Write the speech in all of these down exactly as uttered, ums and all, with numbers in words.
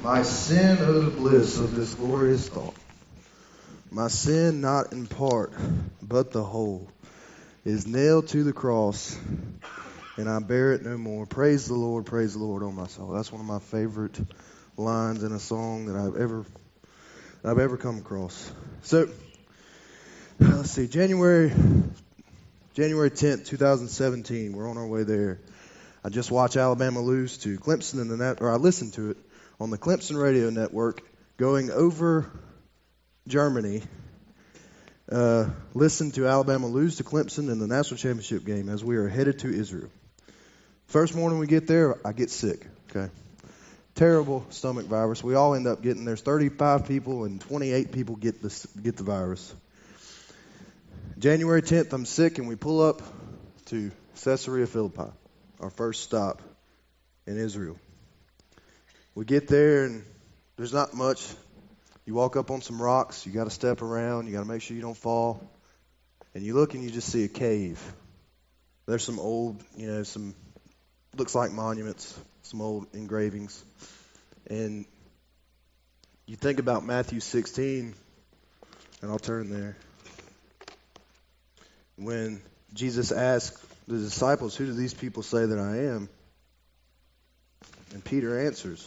My sin, oh the bliss of this glorious thought. My sin not in part, but the whole, is nailed to the cross, and I bear it no more. Praise the Lord, praise the Lord, oh my soul. That's one of my favorite lines in a song that I've ever I've ever come across. So, let's see, January January tenth, twenty seventeen. We're on our way there. I just watched Alabama lose to Clemson in the net, or I listened to it on the Clemson radio network, going over Germany. Uh, listened to Alabama lose to Clemson in the national championship game as we are headed to Israel. First morning we get there, I get sick. Okay, terrible stomach virus. We all end up getting. There's thirty-five people and twenty-eight people get this get the virus. January tenth, I'm sick, and we pull up to Caesarea Philippi, our first stop in Israel. We get there, and there's not much. You walk up on some rocks. You got to step around. You got to make sure you don't fall. And you look, and you just see a cave. There's some old, you know, some looks like monuments, some old engravings. And you think about Matthew sixteen, and I'll turn there. When Jesus asked the disciples, "Who do these people say that I am?" And Peter answers.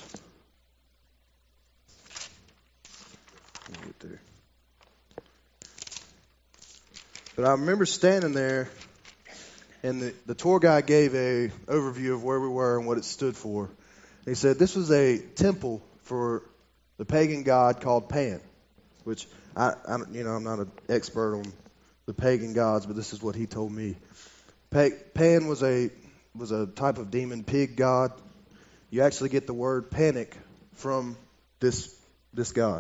Let me get there. But I remember standing there, and the, the tour guide gave a overview of where we were and what it stood for. And he said this was a temple for the pagan god called Pan, which I, I you know, I'm not an expert on the pagan gods, but this is what he told me. Pan was a was a type of demon pig god. You actually get the word panic from this this god.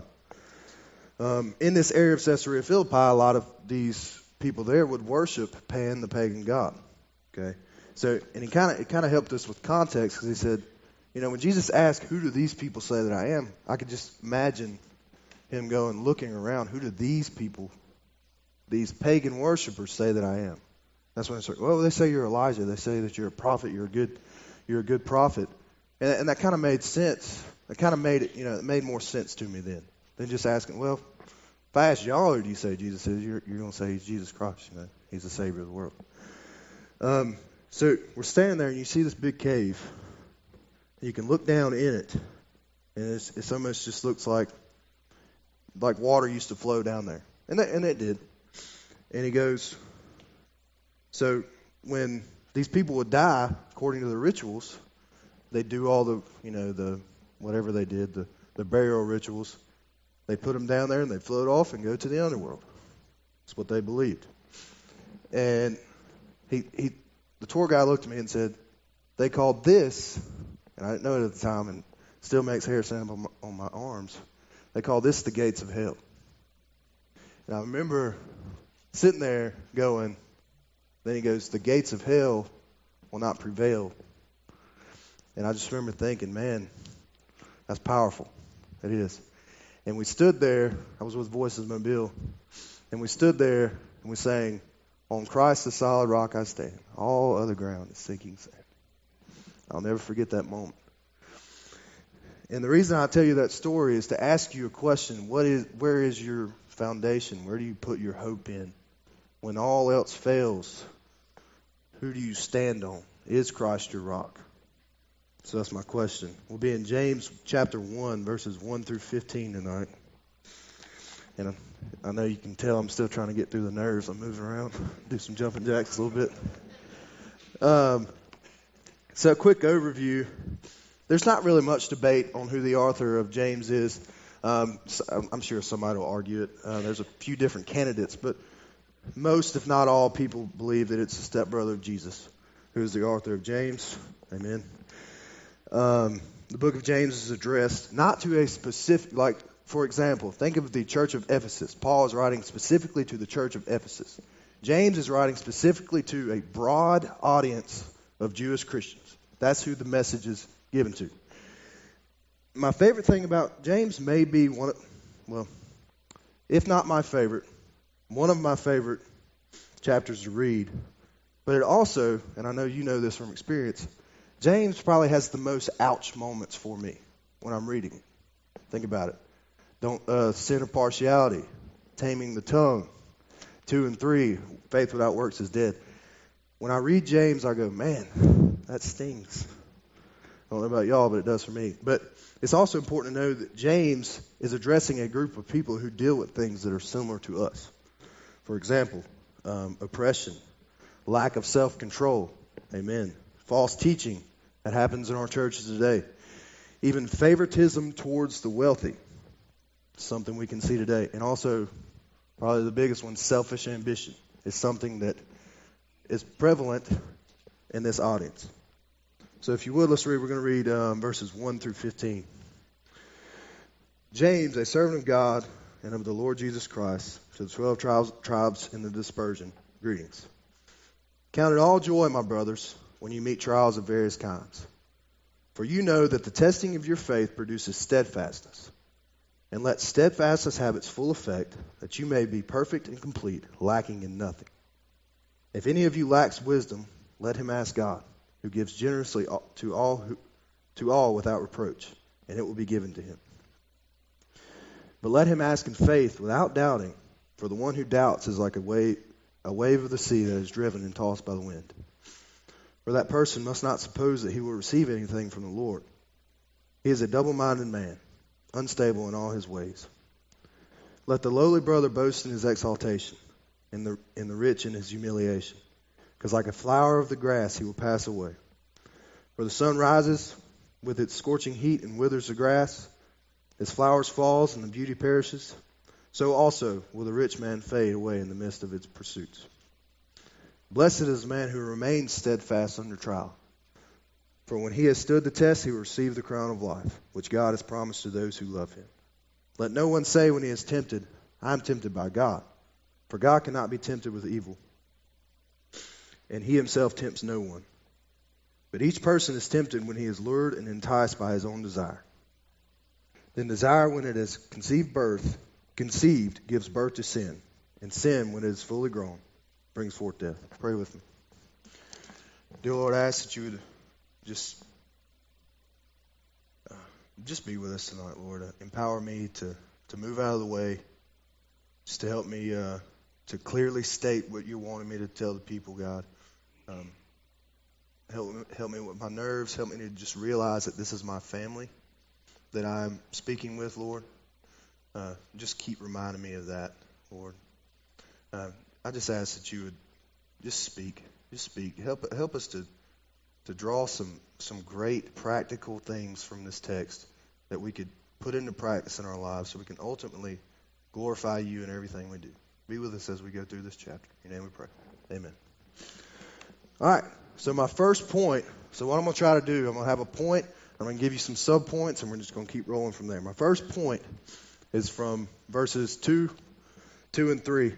Um, in this area of Caesarea Philippi, a lot of these people there would worship Pan, the pagan god. Okay, so and he kind of it kind of helped us with context because he said, you know, when Jesus asked, "Who do these people say that I am?" I could just imagine him going looking around. Who do these people, these pagan worshipers, say that I am? That's when I started. Well, they say you're Elijah. They say that you're a prophet. You're a good, you're a good prophet. And, and that kind of made sense. That kind of made it, you know, it made more sense to me then than just asking, well, if I ask y'all, who do you say Jesus is? You're, you're going to say he's Jesus Christ. You know, he's the Savior of the world. Um, so we're standing there, and you see this big cave. You can look down in it, and it's, it's almost just looks like like water used to flow down there, and that, and it did. And he goes, so when these people would die, according to the rituals, they do all the, you know, the whatever they did, the, the burial rituals. They put them down there and they float off and go to the underworld. That's what they believed. And he, he, the tour guy looked at me and said, they called this, and I didn't know it at the time, and it still makes hair stand up on my, on my arms. They call this the gates of hell. And I remember sitting there going, then he goes, the gates of hell will not prevail. And I just remember thinking, man, that's powerful. It is. And we stood there. I was with Voices Mobile. And we stood there and we sang, on Christ the solid rock I stand. All other ground is sinking sand. I'll never forget that moment. And the reason I tell you that story is to ask you a question. What is, where is your foundation? Where do you put your hope in? When all else fails, who do you stand on? Is Christ your rock? So that's my question. We'll be in James chapter one, verses one through fifteen tonight. And I, I know you can tell I'm still trying to get through the nerves. I'm moving around, do some jumping jacks a little bit. Um, so a quick overview. There's not really much debate on who the author of James is. Um, so I'm sure somebody will argue it. Uh, there's a few different candidates, but most, if not all, people believe that it's the stepbrother of Jesus, who is the author of James. Amen. Um, the book of James is addressed not to a specific, like, for example, think of the church of Ephesus. Paul is writing specifically to the church of Ephesus. James is writing specifically to a broad audience of Jewish Christians. That's who the message is given to. My favorite thing about James may be one of, well, if not my favorite, one of my favorite chapters to read. But it also, and I know you know this from experience, James probably has the most ouch moments for me when I'm reading it. Think about it. Don't uh, sin of partiality, taming the tongue. Two and three, faith without works is dead. When I read James, I go, man, that stings. I don't know about y'all, but it does for me. But it's also important to know that James is addressing a group of people who deal with things that are similar to us. For example, um, oppression, lack of self-control, amen, false teaching that happens in our churches today, even favoritism towards the wealthy, something we can see today, and also probably the biggest one, selfish ambition, is something that is prevalent in this audience. So if you would, let's read. We're going to read um, verses one through fifteen. James, a servant of God and of the Lord Jesus Christ, to the twelve tribes, tribes in the dispersion, greetings. Count it all joy, my brothers, when you meet trials of various kinds. For you know that the testing of your faith produces steadfastness. And let steadfastness have its full effect, that you may be perfect and complete, lacking in nothing. If any of you lacks wisdom, let him ask God, who gives generously to all who, to all without reproach, and it will be given to him. But let him ask in faith without doubting, for the one who doubts is like a wave, a wave of the sea that is driven and tossed by the wind. For that person must not suppose that he will receive anything from the Lord. He is a double-minded man, unstable in all his ways. Let the lowly brother boast in his exaltation, and the, and the rich in his humiliation. Because like a flower of the grass he will pass away. For the sun rises with its scorching heat and withers the grass. Its flowers falls and the beauty perishes. So also will the rich man fade away in the midst of its pursuits. Blessed is the man who remains steadfast under trial. For when he has stood the test, he will receive the crown of life, which God has promised to those who love him. Let no one say when he is tempted, I am tempted by God. For God cannot be tempted with evil, and he himself tempts no one. But each person is tempted when he is lured and enticed by his own desire. Then desire, when it has conceived birth, conceived, gives birth to sin. And sin, when it is fully grown, brings forth death. Pray with me. Dear Lord, I ask that you would just, uh, just be with us tonight, Lord. Uh, empower me to, to move out of the way, just to help me uh, to clearly state what you're wanting me to tell the people, God. Um, help, help me with my nerves. Help me to just realize that this is my family that I'm speaking with, Lord. Uh, just keep reminding me of that, Lord. Uh, I just ask that you would just speak. Just speak. Help help us to to draw some, some great practical things from this text that we could put into practice in our lives so we can ultimately glorify you in everything we do. Be with us as we go through this chapter. In your name we pray. Amen. All right. So my first point, so what I'm going to try to do, I'm going to have a point, I'm going to give you some sub-points, and we're just going to keep rolling from there. My first point is from verses two, two and three.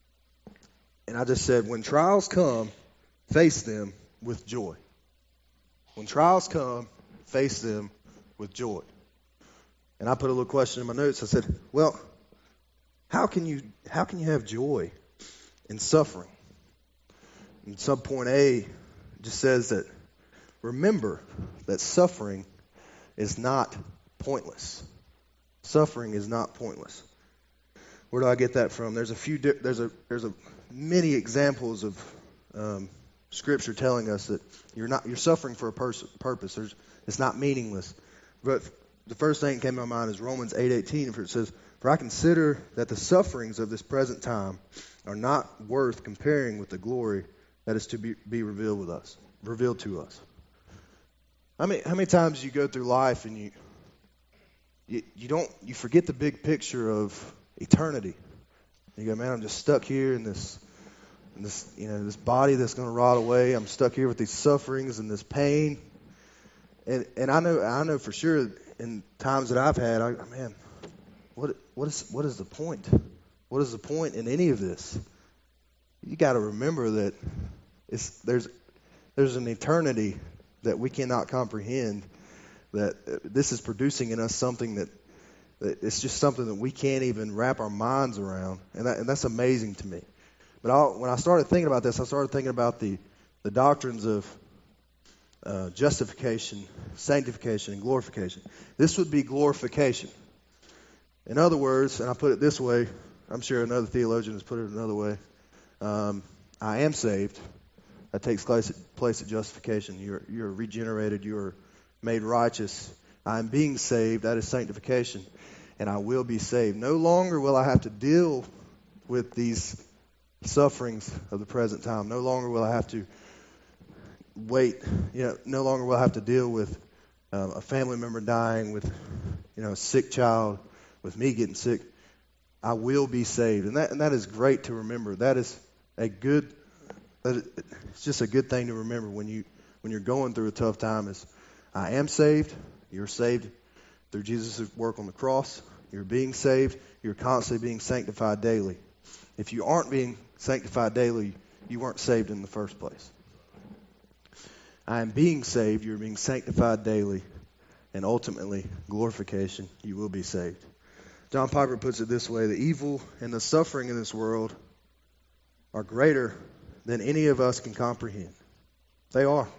And I just said, when trials come, face them with joy. When trials come, face them with joy. And I put a little question in my notes. I said, well, how can you how can you have joy in suffering? And subpoint A just says that remember that suffering is not pointless. Suffering is not pointless. Where do I get that from? There's a few. There's a there's a many examples of um, Scripture telling us that you're not you're suffering for a pers- purpose. There's it's not meaningless. But the first thing that came to my mind is Romans eight eighteen, where it says, "For I consider that the sufferings of this present time are not worth comparing with the glory that is to be, be revealed with us, revealed to us." How many how many times you go through life and you you, you don't you forget the big picture of eternity? You go, man, I'm just stuck here in this, in this, you know, this body that's going to rot away. I'm stuck here with these sufferings and this pain. And and I know I know for sure in times that I've had, I, man, what what is what is the point? What is the point in any of this? You got to remember that it's there's there's an eternity that we cannot comprehend. That this is producing in us something that. It's just something that we can't even wrap our minds around, and, that, and that's amazing to me. But I'll, when I started thinking about this, I started thinking about the, the doctrines of uh, justification, sanctification, and glorification. This would be glorification. In other words, and I put it this way, I'm sure another theologian has put it another way. Um, I am saved. That takes place at, place at justification. You're, you're regenerated. You're made righteous. I am being saved. That is sanctification. And I will be saved. No longer will I have to deal with these sufferings of the present time. No longer will I have to wait. You know, no longer will I have to deal with um, a family member dying, with you know a sick child, with me getting sick. I will be saved, and that and that is great to remember. That is a good. That is, it's just a good thing to remember when you when you're going through a tough time. Is I am saved. You're saved through Jesus' work on the cross. You're being saved. You're constantly being sanctified daily. If you aren't being sanctified daily, you weren't saved in the first place. I am being saved. You're being sanctified daily. And ultimately, glorification, you will be saved. John Piper puts it this way: the evil and the suffering in this world are greater than any of us can comprehend. They are.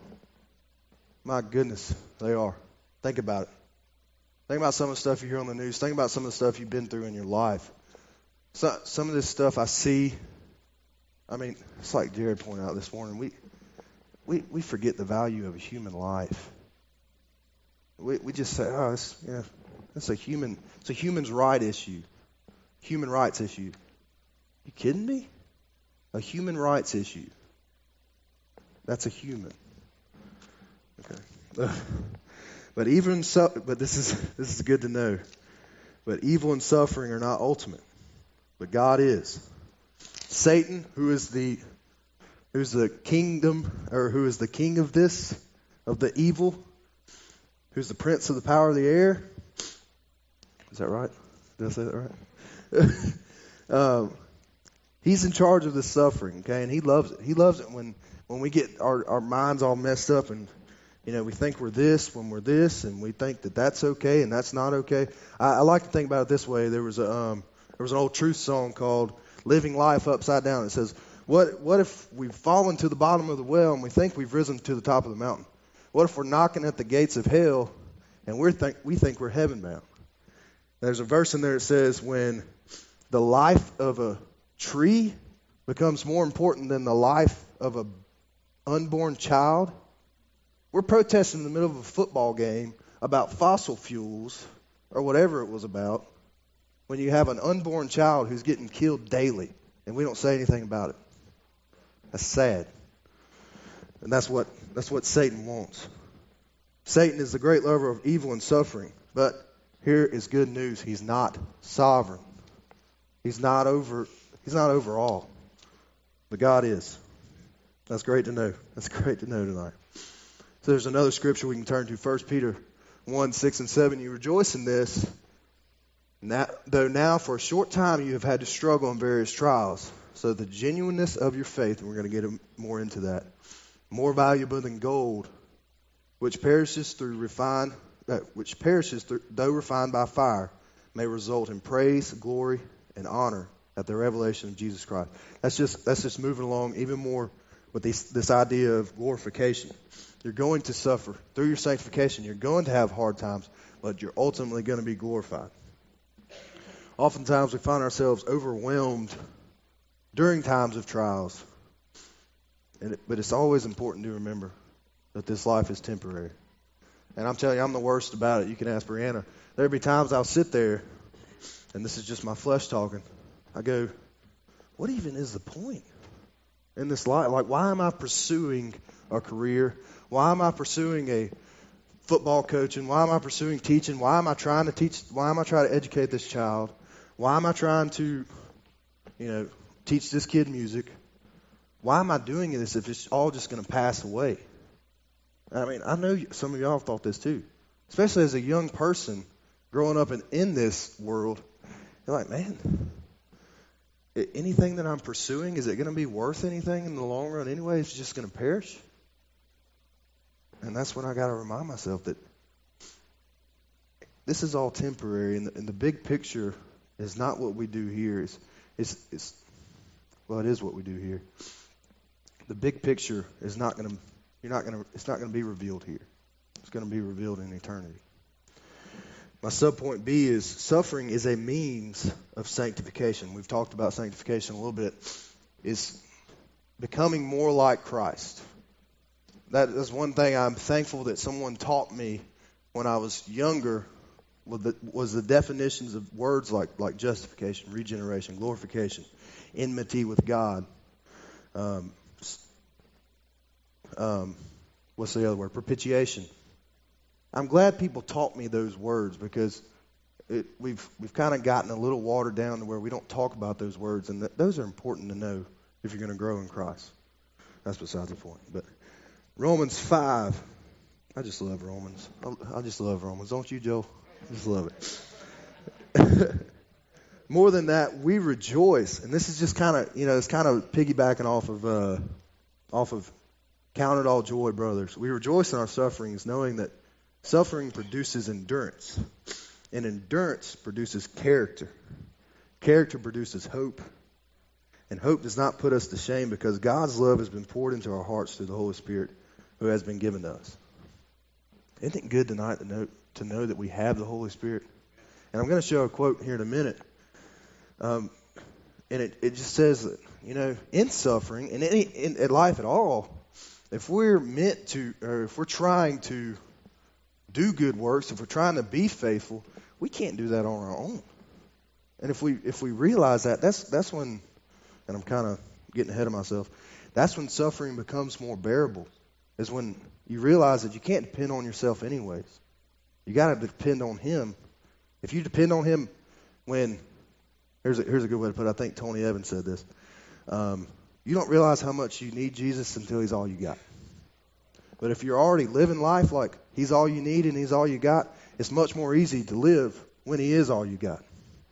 My goodness, they are. Think about it. Think about some of the stuff you hear on the news. Think about some of the stuff you've been through in your life. So, some of this stuff I see, I mean, it's like Jared pointed out this morning. We we we forget the value of a human life. We we just say, oh, it's, yeah, it's a human, it's a human's right issue, human rights issue. You kidding me? A human rights issue. That's a human. Okay. But even so, but this is this is good to know. But evil and suffering are not ultimate, but God is. Satan, who is the who's the kingdom, or who is the king of this, of the evil, who's the prince of the power of the air. Is that right? Did I say that right? um, he's in charge of the suffering, okay, and he loves it. He loves it when when we get our our minds all messed up and. You know, we think we're this when we're this, and we think that that's okay and that's not okay. I, I like to think about it this way. There was a um, there was an old Truth song called "Living Life Upside Down." It says, "What what if we've fallen to the bottom of the well and we think we've risen to the top of the mountain? What if we're knocking at the gates of hell and we think we think we're heaven bound?" There's a verse in there that says, "When the life of a tree becomes more important than the life of an unborn child." We're protesting in the middle of a football game about fossil fuels or whatever it was about when you have an unborn child who's getting killed daily and we don't say anything about it. That's sad. And that's what that's what Satan wants. Satan is the great lover of evil and suffering. But here is good news. He's not sovereign. He's not over he's not over all. But God is. That's great to know. That's great to know tonight. So there's another scripture we can turn to, First Peter one, six and seven. You rejoice in this, now, though now for a short time you have had to struggle in various trials. So the genuineness of your faith, and we're going to get more into that, more valuable than gold, which perishes through refine, uh, which perishes through, though refined by fire, may result in praise, glory, and honor at the revelation of Jesus Christ. That's just that's just moving along even more with this this idea of glorification. You're going to suffer through your sanctification. You're going to have hard times, but you're ultimately going to be glorified. Oftentimes we find ourselves overwhelmed during times of trials. And it, but it's always important to remember that this life is temporary. And I'm telling you, I'm the worst about it. You can ask Brianna. There'll be times I'll sit there, and this is just my flesh talking. I go, what even is the point in this life? Like, why am I pursuing a career? Why am I pursuing a football coaching? Why am I pursuing teaching? Why am I trying to teach? Why am I trying to educate this child? Why am I trying to, you know, teach this kid music? Why am I doing this if it's all just going to pass away? I mean, I know some of y'all have thought this too, especially as a young person growing up in, in this world. You're like, man, anything that I'm pursuing, is it going to be worth anything in the long run anyway? It's just going to perish. And that's when I got to remind myself that this is all temporary, and the, and the big picture is not what we do here. It's, it's, it's, well, it is what we do here. The big picture is not going to, you're not going to, it's not going to be revealed here. It's going to be revealed in eternity. my subpoint B is suffering is a means of sanctification. We've talked about sanctification a little bit. Is becoming more like Christ. That is one thing I'm thankful that someone taught me when I was younger, was the, was the definitions of words like, like justification, regeneration, glorification, enmity with God. Um, um, what's the other word? Propitiation. I'm glad people taught me those words because it, we've we've kind of gotten a little watered down to where we don't talk about those words, and th- those are important to know if you're going to grow in Christ. That's besides the point. But Romans five, I just love Romans. I, I just love Romans. Don't you, Joe? I just love it. More than that, we rejoice, and this is just kind of, you know, it's kind of piggybacking off of, uh, off of count it all joy, brothers. We rejoice in our sufferings, knowing that suffering produces endurance, and endurance produces character. Character produces hope, and hope does not put us to shame because God's love has been poured into our hearts through the Holy Spirit who has been given to us. Isn't it good tonight to know, to know that we have the Holy Spirit? And I'm going to show a quote here in a minute. Um, and it, it just says that, you know, in suffering, in any in, in life at all, if we're meant to, or if we're trying to do good works, if we're trying to be faithful, we can't do that on our own. And if we if we realize that, that's that's when, and I'm kind of getting ahead of myself, that's when suffering becomes more bearable, is when you realize that you can't depend on yourself anyways. You got to depend on Him. If you depend on Him when, here's a, here's a good way to put it, I think Tony Evans said this, um, you don't realize how much you need Jesus until He's all you got. But if you're already living life like He's all you need and He's all you got, it's much more easy to live when He is all you got.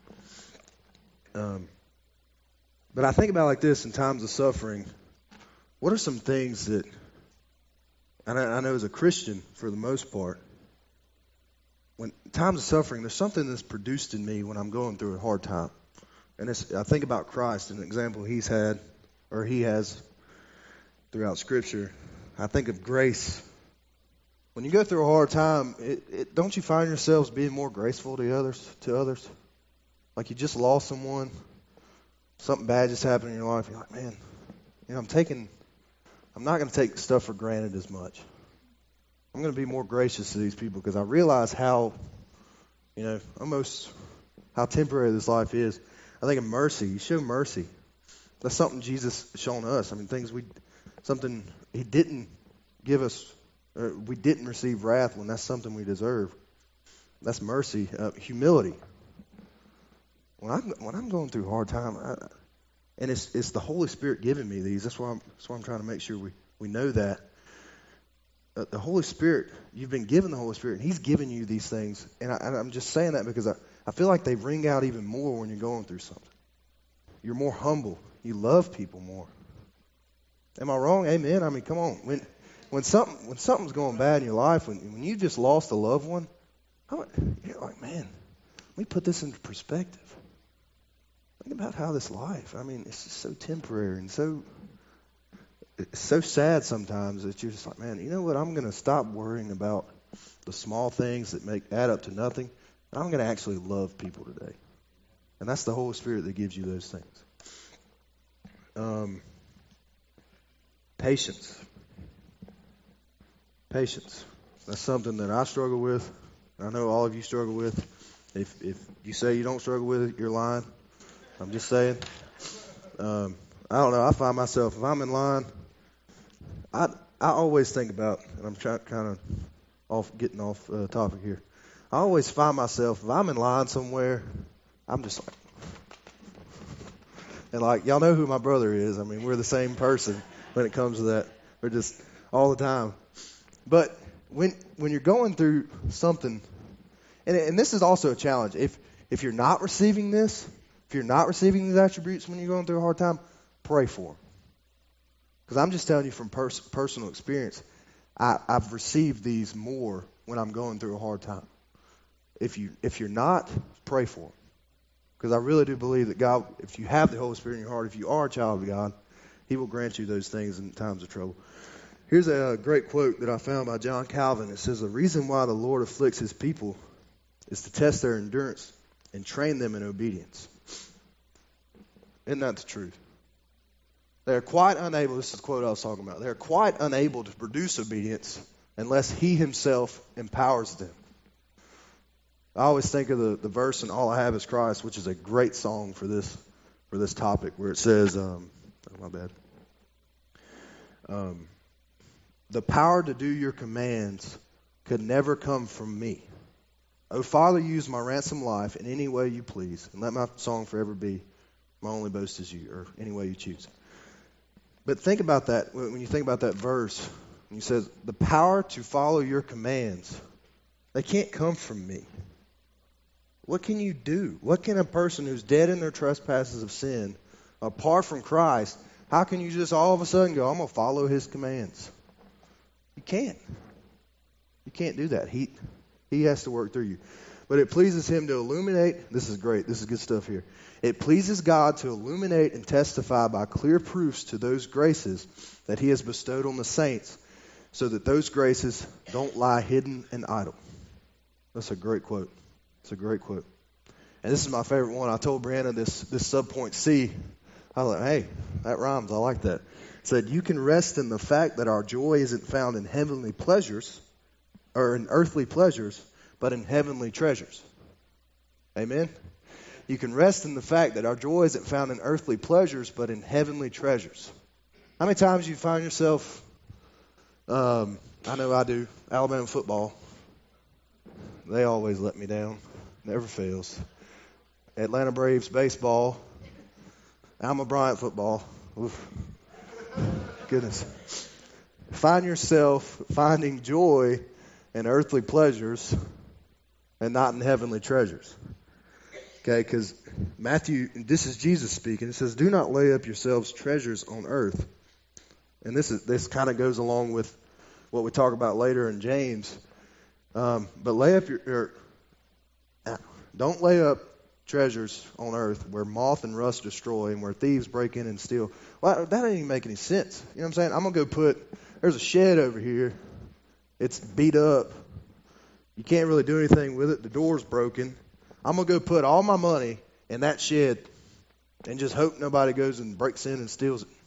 Um, but I think about it like this in times of suffering. What are some things that, and I, I know as a Christian for the most part, when times of suffering, there's something that's produced in me when I'm going through a hard time. And it's, I think about Christ, an example He's had, or He has throughout Scripture. I think of grace. When you go through a hard time, it, it, don't you find yourselves being more graceful to others? To others, like you just lost someone, something bad just happened in your life. You're like, man, you know, I'm taking, I'm not going to take stuff for granted as much. I'm going to be more gracious to these people because I realize how, you know, almost how temporary this life is. I think of mercy. You show mercy. That's something Jesus has shown us. I mean, things we, something He didn't give us, or we didn't receive wrath when that's something we deserve. That's mercy. Uh, humility. When I'm when I'm going through a hard time, I, and it's it's the Holy Spirit giving me these. That's why I'm that's why I'm trying to make sure we, we know that. Uh, the Holy Spirit, you've been given the Holy Spirit, and He's given you these things. And, I, and I'm just saying that because I, I feel like they ring out even more when you're going through something. You're more humble. You love people more. Am I wrong? Amen. I mean, come on. When when something when something's going bad in your life, when when you just lost a loved one, I'm, you're like, man, let me put this into perspective. Think about how this life, I mean, it's just so temporary and so it's so sad sometimes that you're just like, man, you know what? I'm going to stop worrying about the small things that make add up to nothing. I'm going to actually love people today. And that's the Holy Spirit that gives you those things. Um, patience. Patience. That's something that I struggle with. I know all of you struggle with. If if you say you don't struggle with it, you're lying. I'm just saying. Um, I don't know. I find myself, if I'm in line, I I always think about, and I'm trying kind of off getting off uh, topic here. I always find myself, if I'm in line somewhere, I'm just like, and like, y'all know who my brother is. I mean, we're the same person when it comes to that. We're just all the time. But when when you're going through something, and and this is also a challenge. If if you're not receiving this, if you're not receiving these attributes when you're going through a hard time, pray for them. Because I'm just telling you from pers- personal experience, I, I've received these more when I'm going through a hard time. If you if you're not, pray for them. Because I really do believe that God, if you have the Holy Spirit in your heart, if you are a child of God, He will grant you those things in times of trouble. Here's a great quote that I found by John Calvin. It says, "The reason why the Lord afflicts His people is to test their endurance and train them in obedience. Isn't that the truth? They're quite unable, this is the quote I was talking about, they're quite unable to produce obedience unless he himself empowers them. I always think of the, the verse in All I Have Is Christ, which is a great song for this for this topic, where it says, um, oh, my bad, um, the power to do your commands could never come from me. O Father, use my ransom life in any way you please, and let my song forever be my only boast is you, or any way you choose. But think about that, when you think about that verse, when he says, the power to follow your commands, they can't come from me. What can you do? What can a person who's dead in their trespasses of sin, apart from Christ, how can you just all of a sudden go, I'm going to follow his commands? You can't. You can't do that. He, he has to work through you. But it pleases him to illuminate, this is great, this is good stuff here. It pleases God to illuminate and testify by clear proofs to those graces that he has bestowed on the saints, so that those graces don't lie hidden and idle. That's a great quote. It's a great quote. And this is my favorite one. I told Brianna this, this subpoint C. I was like, hey, that rhymes. I like that. It said, you can rest in the fact that our joy isn't found in heavenly pleasures, or in earthly pleasures, but in heavenly treasures. Amen? You can rest in the fact that our joy isn't found in earthly pleasures, but in heavenly treasures. How many times you find yourself, um, I know I do, Alabama football. They always let me down. Never fails. Atlanta Braves baseball. Alma Bryant football. Oof. Goodness. Find yourself finding joy in earthly pleasures and not in heavenly treasures. Okay, because Matthew, this is Jesus speaking. It says, do not lay up yourselves treasures on earth. And this is this kind of goes along with what we talk about later in James. Um, but lay up your, your, don't lay up treasures on earth where moth and rust destroy and where thieves break in and steal. Well, that doesn't even make any sense. You know what I'm saying? I'm going to go put, there's a shed over here. It's beat up. You can't really do anything with it. The door's broken. I'm going to go put all my money in that shed and just hope nobody goes and breaks in and steals it.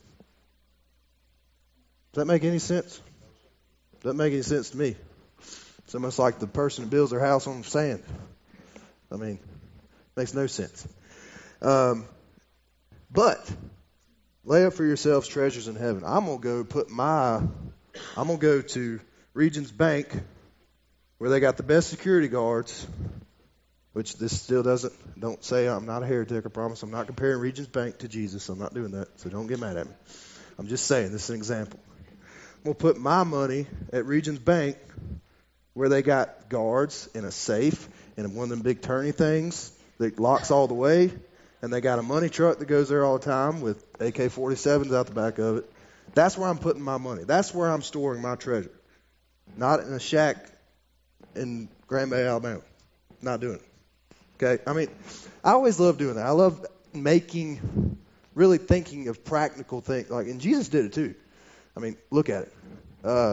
Does that make any sense? Doesn't make any sense to me. It's almost like the person who builds their house on sand. I mean, makes no sense. Um, but lay up for yourselves treasures in heaven. I'm going to go put my, I'm going to go to Regions Bank where they got the best security guards. Which this still doesn't, don't say I'm not a heretic, I promise. I'm not comparing Regions Bank to Jesus. I'm not doing that, so don't get mad at me. I'm just saying, this is an example. I'm going to put my money at Regions Bank where they got guards in a safe and one of them big turny things that locks all the way, and they got a money truck that goes there all the time with A K forty-sevens out the back of it. That's where I'm putting my money. That's where I'm storing my treasure. Not in a shack in Grand Bay, Alabama. Not doing it. Okay, I mean, I always love doing that. I love making, really thinking of practical things. Like, and Jesus did it too. I mean, look at it. Uh,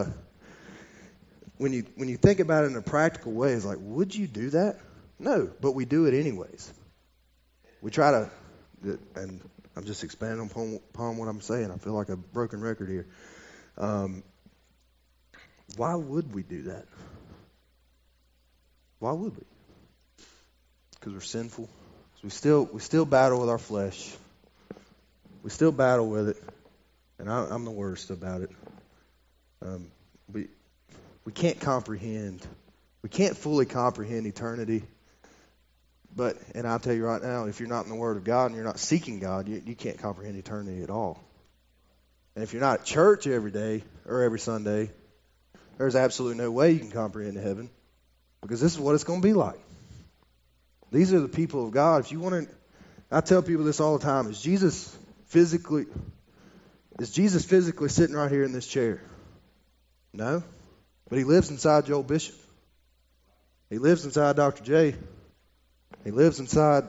when you when you think about it in a practical way, it's like, would you do that? No, but we do it anyways. We try to, and I'm just expanding upon, upon what I'm saying. I feel like a broken record here. Um, why would we do that? Why would we? Because we're sinful. Because we still we still battle with our flesh. We still battle with it, and I, I'm the worst about it. Um, we we can't comprehend. We can't fully comprehend eternity. But and I'll tell you right now, if you're not in the Word of God and you're not seeking God, you, you can't comprehend eternity at all. And if you're not at church every day or every Sunday, there's absolutely no way you can comprehend heaven, because this is what it's going to be like. These are the people of God. If you want to, I tell people this all the time: Is Jesus physically, is Jesus physically sitting right here in this chair? No, but he lives inside Joel Bishop. He lives inside Doctor J. He lives inside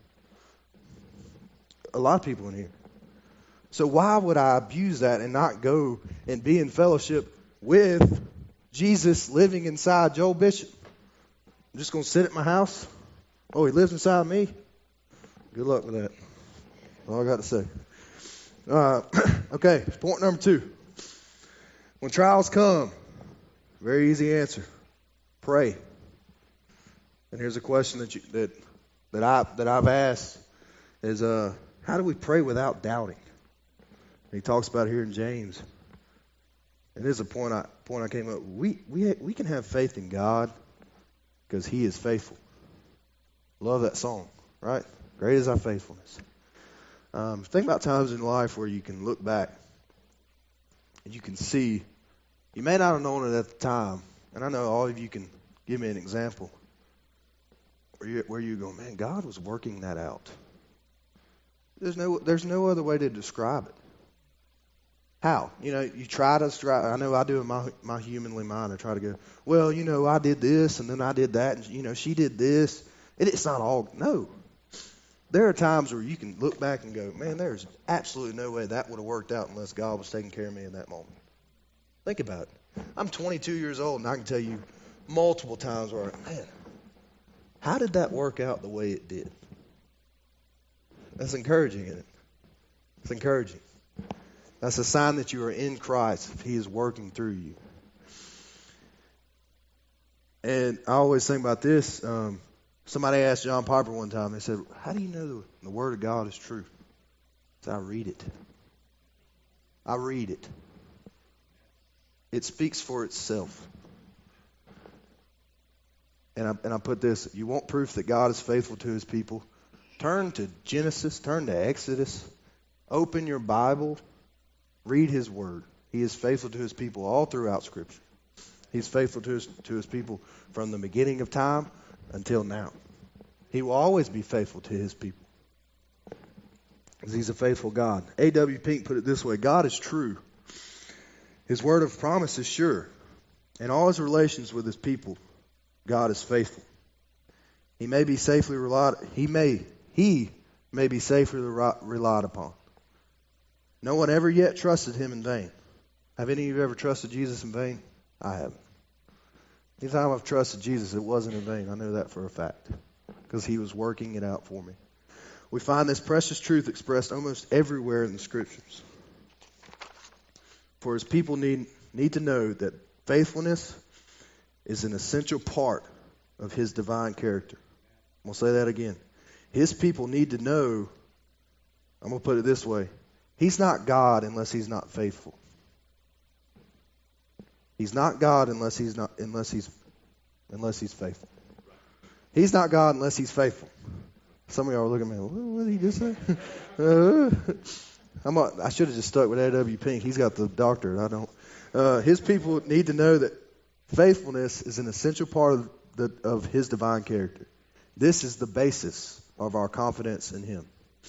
a lot of people in here. So why would I abuse that and not go and be in fellowship with Jesus living inside Joel Bishop? I'm just going to sit at my house? Oh, he lives inside me? Good luck with that. All I got to say. Uh, okay, point number two. When trials come, very easy answer. Pray. And here's a question that you, that that I that I've asked is uh how do we pray without doubting? And he talks about it here in James. And there's a point I point I came up. We we we can have faith in God because He is faithful. Love that song, right? Great is our faithfulness. Um, think about times in life where you can look back and you can see, you may not have known it at the time, and I know all of you can give me an example where you, where you go, man, God was working that out. There's no there's no other way to describe it. How? You know, you try to describe, I know I do in my, my humanly mind, I try to go, well, you know, I did this, and then I did that, and, you know, she did this. It, it's not all, no. There are times where you can look back and go, man, there's absolutely no way that would have worked out unless God was taking care of me in that moment. Think about it. I'm twenty-two years old, and I can tell you multiple times where, man, how did that work out the way it did? That's encouraging, isn't it? It's encouraging. That's a sign that you are in Christ if He is working through you. And I always think about this. Um, Somebody asked John Piper one time, they said, how do you know the, the Word of God is true? I said, I read it. I read it. It speaks for itself. And I, and I put this, you want proof that God is faithful to His people? Turn to Genesis, turn to Exodus, open your Bible, read His Word. He is faithful to His people all throughout Scripture. He's faithful to his, to his people from the beginning of time until now. He will always be faithful to His people because He's a faithful God. A W Pink put it this way, God is true. His word of promise is sure. In all His relations with His people, God is faithful. He may be safely relied He may He may be safely relied upon. No one ever yet trusted Him in vain. Have any of you ever trusted Jesus in vain? I haven't. Anytime I've trusted Jesus, it wasn't in vain. I know that for a fact because He was working it out for me. We find this precious truth expressed almost everywhere in the Scriptures. For His people need, need to know that faithfulness is an essential part of His divine character. I'm going to say that again. His people need to know, I'm going to put it this way, He's not God unless He's not faithful. He's not God unless he's not unless he's unless he's faithful. He's not God unless He's faithful. Some of y'all are looking at me, what did he just say? uh, I'm a, I should have just stuck with A W Pink. He's got the doctorate. I don't. Uh, his people need to know that faithfulness is an essential part of, the, of His divine character. This is the basis of our confidence in Him.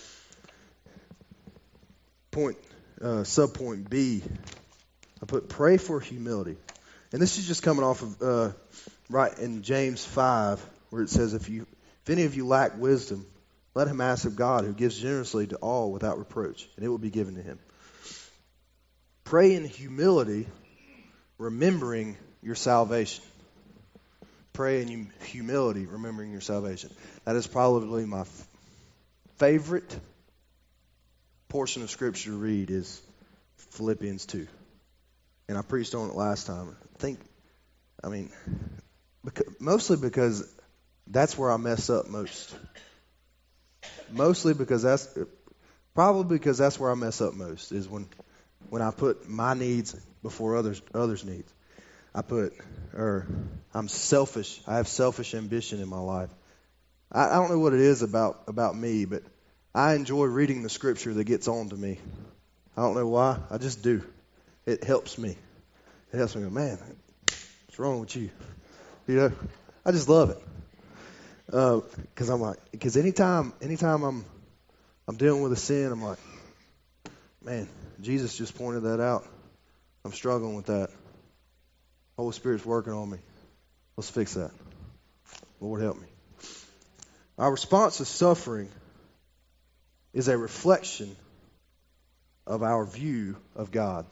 Point, uh, subpoint B. I put pray for humility. And this is just coming off of uh, right in James five, where it says, if you if any of you lack wisdom, let him ask of God, who gives generously to all without reproach, and it will be given to him. Pray in humility, remembering your salvation. Pray in humility, remembering your salvation. That is probably my f- favorite portion of Scripture to read is Philippians two. And I preached on it last time. I think, I mean, because, mostly because that's where I mess up most. Mostly because that's, probably because that's where I mess up most, is when when I put my needs before others others' needs. I put, or I'm selfish. I have selfish ambition in my life. I, I don't know what it is about, about me, but I enjoy reading the Scripture that gets on to me. I don't know why. I just do. It helps me. It helps me go, man, what's wrong with you? You know, I just love it. Because uh, I'm like, because anytime, anytime I'm, I'm dealing with a sin, I'm like, man, Jesus just pointed that out. I'm struggling with that. Holy Spirit's working on me. Let's fix that. Lord, help me. Our response to suffering is a reflection of our view of God.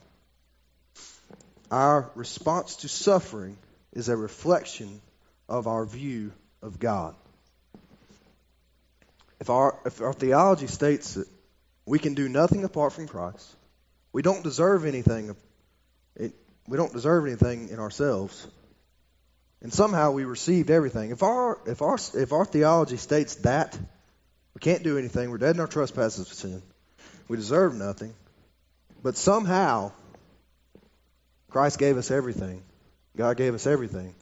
Our response to suffering is a reflection of our view of God. If our if our theology states that we can do nothing apart from Christ, we don't deserve anything. It, we don't deserve anything in ourselves, and somehow we received everything. If our if our if our theology states that we can't do anything, we're dead in our trespasses of sin, we deserve nothing, but somehow Christ gave us everything. God gave us everything.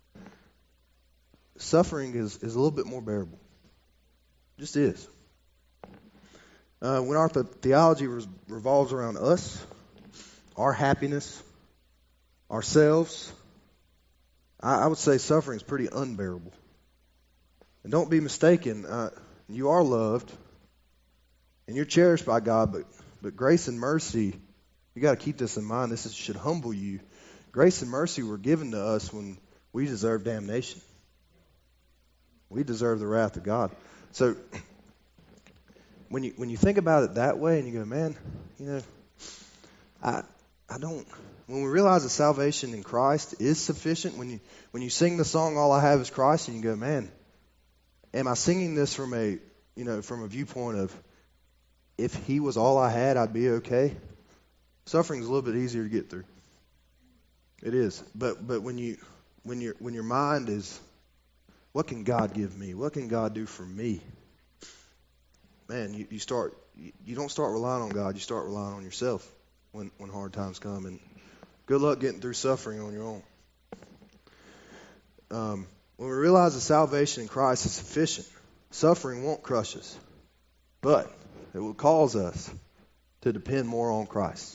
Suffering is, is a little bit more bearable. It just is. Uh, when our th- theology re- revolves around us, our happiness, ourselves, I, I would say suffering is pretty unbearable. And don't be mistaken, uh, you are loved and you're cherished by God, but, but grace and mercy, you got to keep this in mind. This is, should humble you. Grace and mercy were given to us when we deserve damnation. We deserve the wrath of God. So when you when you think about it that way and you go, man, you know, I I don't when we realize that salvation in Christ is sufficient, when you when you sing the song All I Have Is Christ, and you go, man, am I singing this from a you know, from a viewpoint of if he was all I had, I'd be okay? Suffering's a little bit easier to get through. It is. But but when you when your when your mind is, what can God give me? What can God do for me? Man, you, you start you, you don't start relying on God, you start relying on yourself when, when hard times come, and good luck getting through suffering on your own. Um, when we realize that salvation in Christ is sufficient, suffering won't crush us, but it will cause us to depend more on Christ.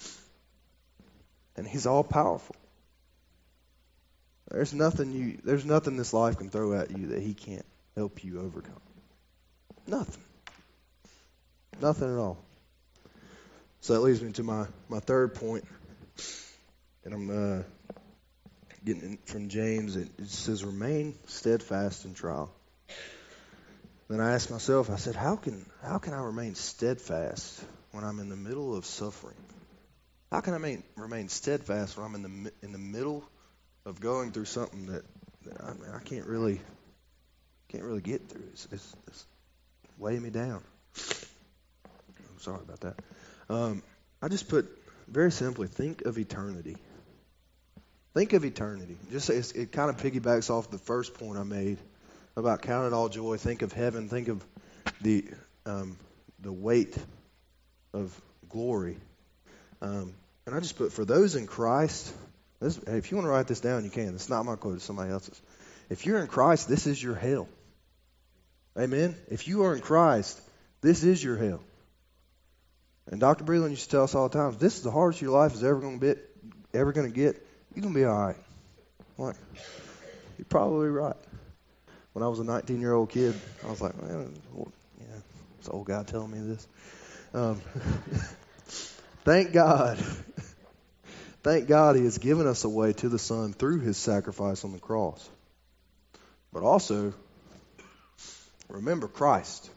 And He's all powerful. There's nothing you there's nothing this life can throw at you that He can't help you overcome. Nothing. Nothing at all. So that leads me to my, my third point. And I'm uh, getting it from James. It, it says, remain steadfast in trial. Then I asked myself, I said, how can how can I remain steadfast when I'm in the middle of suffering? How can I remain, remain steadfast when I'm in the in the middle of going through something that, that I, mean, I can't really can't really get through? It's, it's, it's weighing me down. I'm sorry about that. Um, I just put, very simply, think of eternity. Think of eternity. Just it's, it kind of piggybacks off the first point I made about count it all joy. Think of heaven. Think of the um, the weight of glory. Um, and I just put, for those in Christ, this, hey, if you want to write this down, you can. It's not my quote, it's somebody else's. If you're in Christ, this is your hell. Amen? If you are in Christ, this is your hell. And Doctor Breland used to tell us all the time, this is the hardest your life is ever going to be, ever going to get. You're going to be all right. I'm like, you're probably right. When I was a nineteen-year-old kid, I was like, man, yeah, it's an old guy telling me this. Um, thank God. Thank God He has given us a way to the Son through His sacrifice on the cross. But also, remember Christ.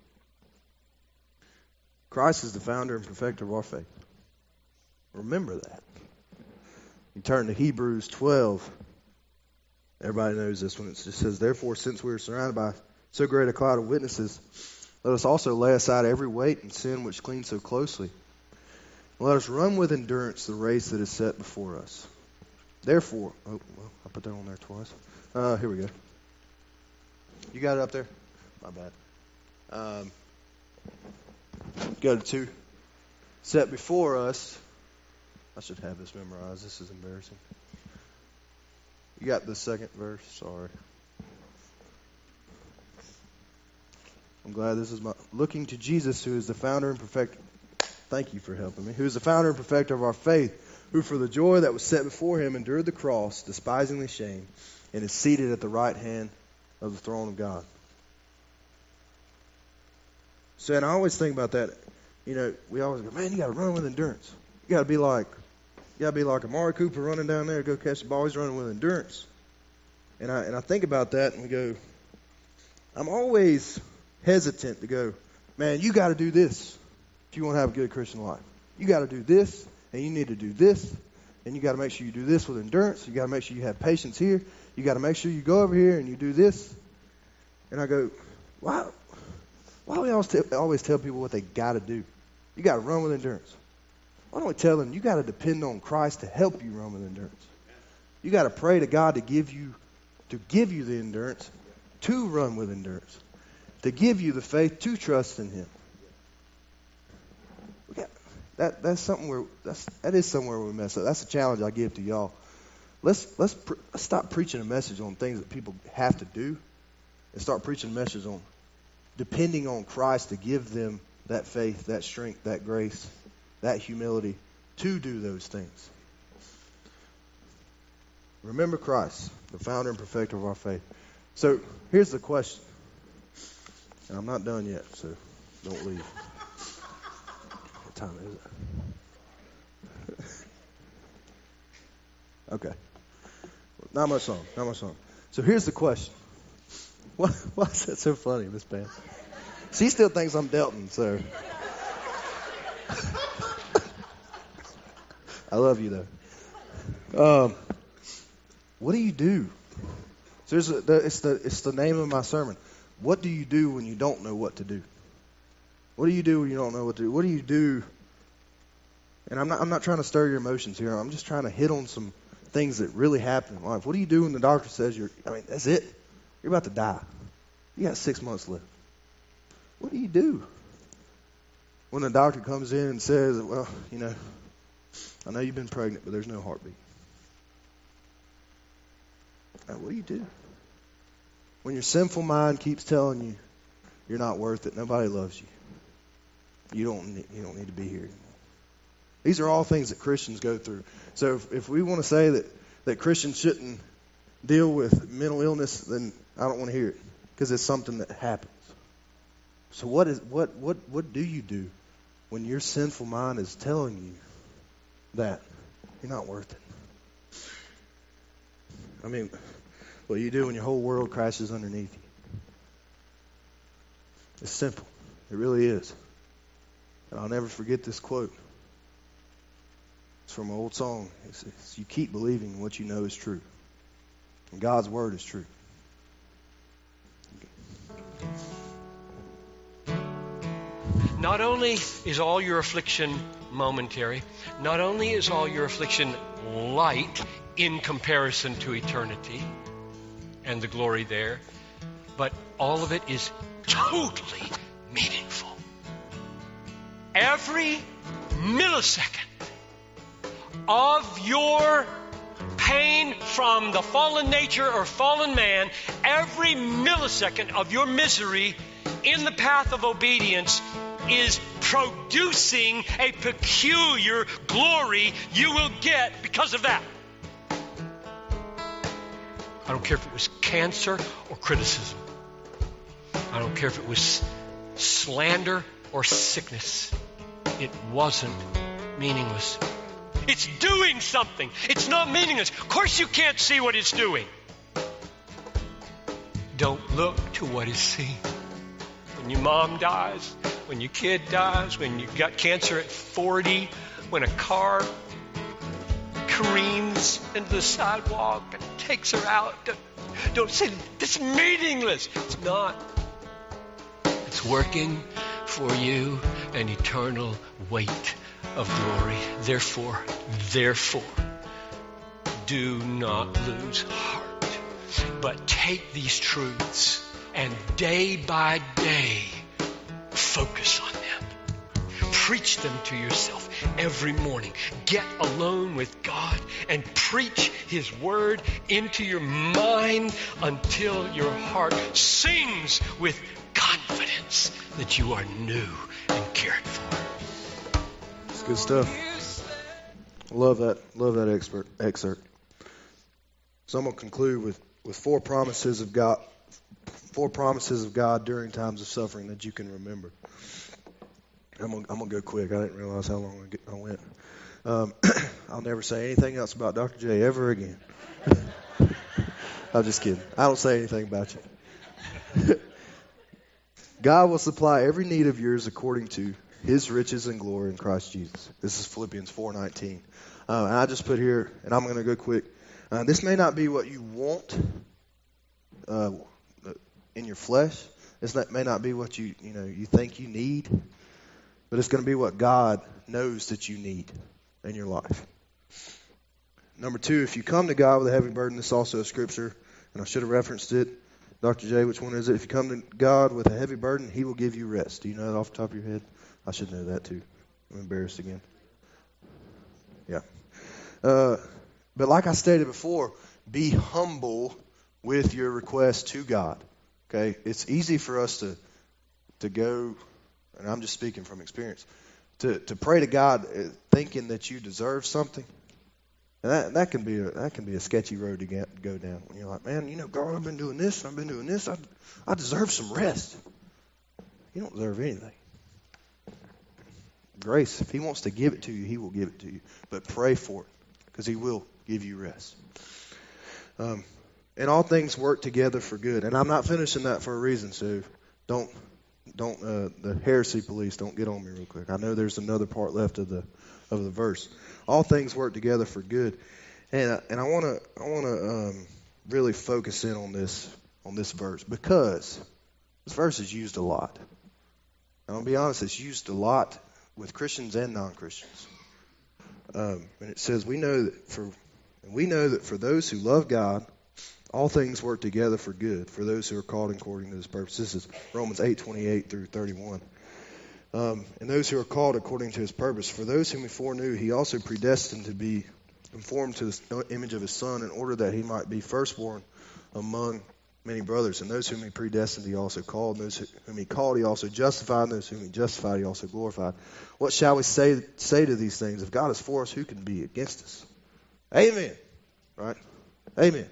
Christ is the founder and perfecter of our faith. Remember that. You turn to Hebrews twelve. Everybody knows this one. It just says, therefore, since we are surrounded by so great a cloud of witnesses, let us also lay aside every weight and sin which clings so closely. And let us run with endurance the race that is set before us. Therefore, oh, well, I put that on there twice. Uh, here we go. You got it up there? My bad. Um, go to two. Set before us. I should have this memorized. This is embarrassing. You got the second verse? Sorry. I'm glad this is my... Looking to Jesus, who is the founder and perfecter... Thank you for helping me. Who is the founder and perfecter of our faith, who for the joy that was set before Him endured the cross, despising the shame, and is seated at the right hand of the throne of God. So, and I always think about that. You know, we always go, man, you got to run with endurance. You got to be like... You got to be like Amari Cooper running down there to go catch the ball. He's running with endurance. And I and I think about that and we go, I'm always hesitant to go, man, you got to do this if you want to have a good Christian life. You got to do this, and you need to do this, and you got to make sure you do this with endurance. You got to make sure you have patience here. You got to make sure you go over here and you do this. And I go, why, why do we always tell, always tell people what they got to do? You got to run with endurance. Why don't we tell them you got to depend on Christ to help you run with endurance? You got to pray to God to give you to give you the endurance to run with endurance, to give you the faith to trust in Him. We got, that that's something where that's that is somewhere we mess up. That's a challenge I give to y'all. Let's let's, pre- let's stop preaching a message on things that people have to do, and start preaching a message on depending on Christ to give them that faith, that strength, that grace, that humility to do those things. Remember Christ, the founder and perfecter of our faith. So here's the question. And I'm not done yet, so don't leave. What time is it? Okay. Not much song. Not much song. So here's the question. Why, why is that so funny, Miss Pam? She still thinks I'm Delton, so. I love you, though. Um, what do you do? So there's a, the, it's the it's the name of my sermon. What do you do when you don't know what to do? What do you do when you don't know what to do? What do you do? And I'm not I'm not trying to stir your emotions here. I'm just trying to hit on some things that really happen in life. What do you do when the doctor says you're? I mean, that's it. You're about to die. You got six months left. What do you do when the doctor comes in and says, well, you know, I know you've been pregnant, but there's no heartbeat? Now, what do you do when your sinful mind keeps telling you you're not worth it, nobody loves you, you don't need, you don't need to be here anymore? These are all things that Christians go through. So if, if we want to say that, that Christians shouldn't deal with mental illness, then I don't want to hear it, because it's something that happens. So what is what what what do you do when your sinful mind is telling you that you're not worth it? I mean, what do you do when your whole world crashes underneath you? It's simple. It really is. And I'll never forget this quote. It's from an old song. It says, you keep believing what you know is true. And God's word is true. Not only is all your affliction momentary, not only is all your affliction light in comparison to eternity and the glory there, but all of it is totally meaningful. Every millisecond of your pain from the fallen nature or fallen man, every millisecond of your misery in the path of obedience is producing a peculiar glory you will get because of that. I don't care if it was cancer or criticism. I don't care if it was slander or sickness. It wasn't meaningless. It's doing something. It's not meaningless. Of course you can't see what it's doing. Don't look to what is seen. When your mom dies, when your kid dies, when you got cancer at forty, when a car careens into the sidewalk and takes her out, don't, don't say, this is meaningless. It's not. It's working for you an eternal weight of glory. Therefore, therefore, do not lose heart, but take these truths and day by day focus on them. Preach them to yourself every morning. Get alone with God and preach His word into your mind until your heart sings with confidence that you are new and cared for. It's good stuff. Love that. Love that expert, excerpt. So I'm going to conclude with, with four promises of God. Four promises of God during times of suffering that you can remember. I'm gonna, I'm gonna go quick. I didn't realize how long I went. Um, I'll never say anything else about Doctor J ever again. I'm just kidding. I don't say anything about you. God will supply every need of yours according to his riches and glory in Christ Jesus. This is Philippians four nineteen. Uh, and I just put here, and I'm going to go quick. Uh, this may not be what you want uh, in your flesh. This not, may not be what you you know you think you need, but it's going to be what God knows that you need in your life. Number two, if you come to God with a heavy burden, this is also a scripture, and I should have referenced it. Doctor J, which one is it? If you come to God with a heavy burden, he will give you rest. Do you know that off the top of your head? I should know that too. I'm embarrassed again. Yeah. Uh, but like I stated before, be humble with your request to God. Okay? It's easy for us to to go, and I'm just speaking from experience, to, to pray to God thinking that you deserve something. And that that can be a that can be a sketchy road to get, go down. When you're like, man, you know, God, I've been doing this, I've been doing this, I I deserve some rest. You don't deserve anything. Grace, if he wants to give it to you, he will give it to you. But pray for it, because he will give you rest. Um, and all things work together for good. And I'm not finishing that for a reason, so don't don't uh, the heresy police don't get on me real quick. I know there's another part left of the of the verse. All things work together for good, and uh, and I want to I want to um, really focus in on this on this verse, because this verse is used a lot. And I'll be honest, it's used a lot with Christians and non-Christians. Um, and it says, "We know that for and we know that for those who love God, all things work together for good for those who are called according to His purpose." This is Romans eight twenty-eight through thirty-one. Um, and those who are called according to His purpose, for those whom He foreknew, He also predestined to be conformed to the image of His Son, in order that He might be firstborn among many brothers. And those whom He predestined, He also called. And those whom He called, He also justified. And those whom He justified, He also glorified. What shall we say say to these things? If God is for us, who can be against us? Amen. Right? Amen.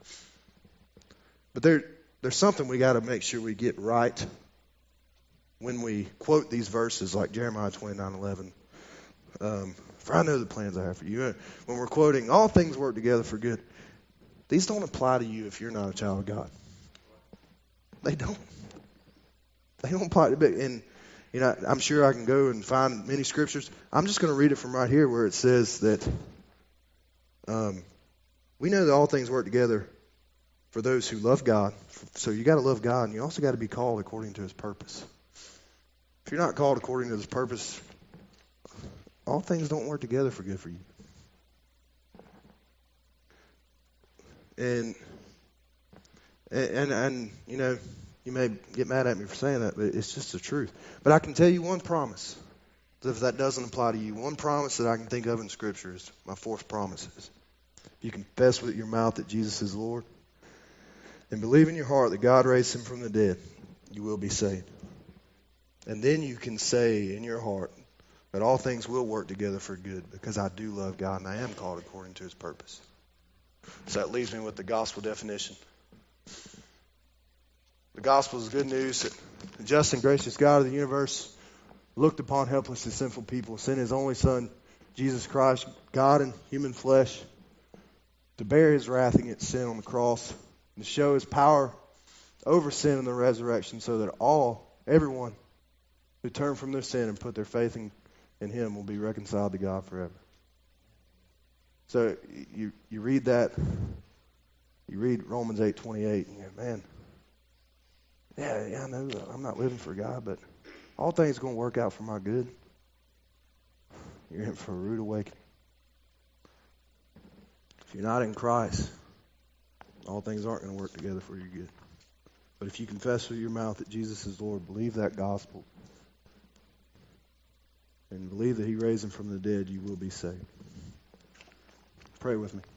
But there, there's something we got to make sure we get right when we quote these verses, like Jeremiah twenty-nine eleven. Um, for I know the plans I have for you. When we're quoting, all things work together for good, these don't apply to you if you're not a child of God. They don't. They don't apply to me. And, you know, I'm sure I can go and find many scriptures. I'm just going to read it from right here, where it says that um, we know that all things work together for those who love God. So you got to love God, and you also got to be called according to His purpose. If you're not called according to His purpose, all things don't work together for good for you. And, and, and you know, you may get mad at me for saying that, but it's just the truth. But I can tell you one promise, if that doesn't apply to you, one promise that I can think of in Scripture is my fourth promise is, if you confess with your mouth that Jesus is Lord, and believe in your heart that God raised Him from the dead, you will be saved. And then you can say in your heart that all things will work together for good, because I do love God and I am called according to His purpose. So that leaves me with the gospel definition. The gospel is good news that the just and gracious God of the universe looked upon helpless and sinful people, sent His only Son, Jesus Christ, God in human flesh, to bear His wrath against sin on the cross, and to show His power over sin in the resurrection, so that all, everyone who turn from their sin and put their faith in, in Him will be reconciled to God forever. So you you read that, you read Romans eight twenty-eight, and you go, man, yeah, yeah, I know that I'm not living for God, but all things are going to work out for my good. You're in for a rude awakening. If you're not in Christ, all things aren't going to work together for your good. But if you confess with your mouth that Jesus is Lord, believe that gospel, and believe that He raised Him from the dead, you will be saved. Pray with me.